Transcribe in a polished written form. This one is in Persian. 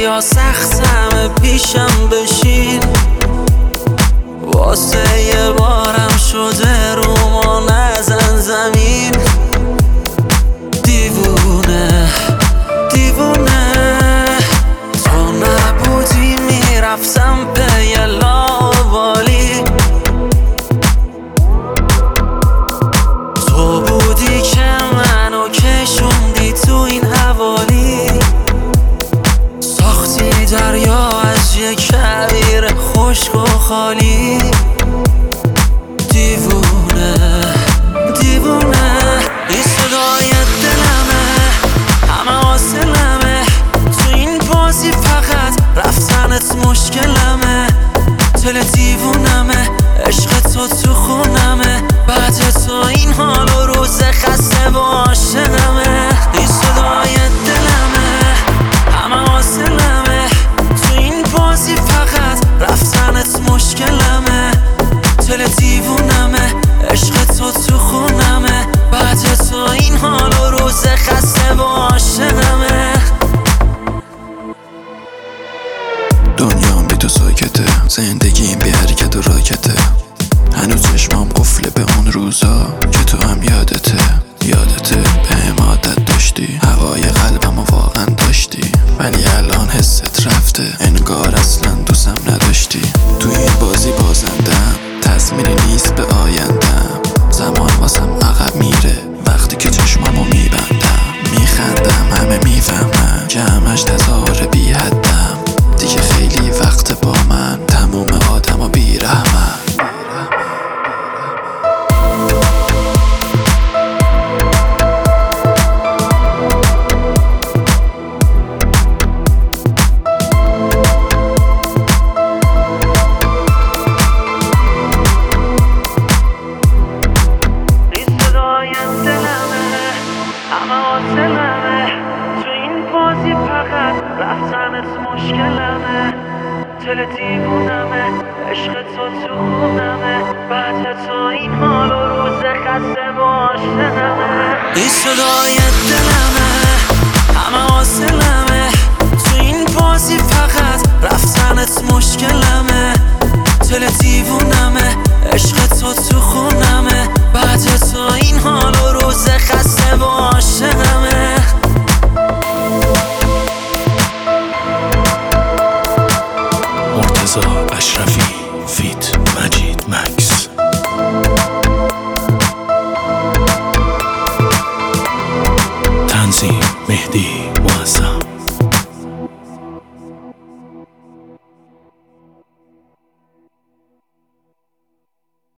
خیلی ها سخت همه پیشم بشین، واسه یه بارم شده رو ما نزن زمین. دیوونه دیوونه تو نبودی میرفتم پی لاوالی، تو بودی که منو کشوندی تو این حوالی، ساختی دریا از یک کویر خشک و خالی. دیوونه دیوونه این صدای دلمه، همه حاصلمه تو این بازی، فقط رفتنت مشکلمه. دل دیوونمه، عشق تو خونمه، بعد تو این حال و روز خسته و عاشقمه. این صدای دلمه، همه حاصلمه تو این بازی، فقط رفتنت مشکلمه. دل دیوونمه، عشق تو خونمه، بعد تو این حال و روز خسته و عاشقمه. دنیام بی تو ساکته، زندگیم بی حرکت و راکته، هنوز چشمام قفله به اون روزا که تو هم یادته. به عادت داشتی، هوای قلبمو واقعا داشتی، ولی الان حست رفته، انگار اصلا دوستم نداشتی. تو این بازی بازندم، تضمینی نیست به آیندم، زمان واسم عقب میره وقتی که چشمامو میبندم. میخندم همه میفهمن که همش تظاهر بی حدم، دیگه خیلی وقت با من تموم آدم و بیرحمن. تو این بازی فقط رفتنت مشکلمه. دل دیوونمه، عشق تو خونمه، بعد تو این حال و روز خسته و عاشقمه. این صدای دلمه، همه حاصلمه تو این بازی، فقط رفتنت مشکلمه. دل دیوونمه، عشق تو خونمه، بعد تو این حال و روز خسته و عاشقمه. مرتضی اشرفی فیت مجید مکس. تنظیم مهدی.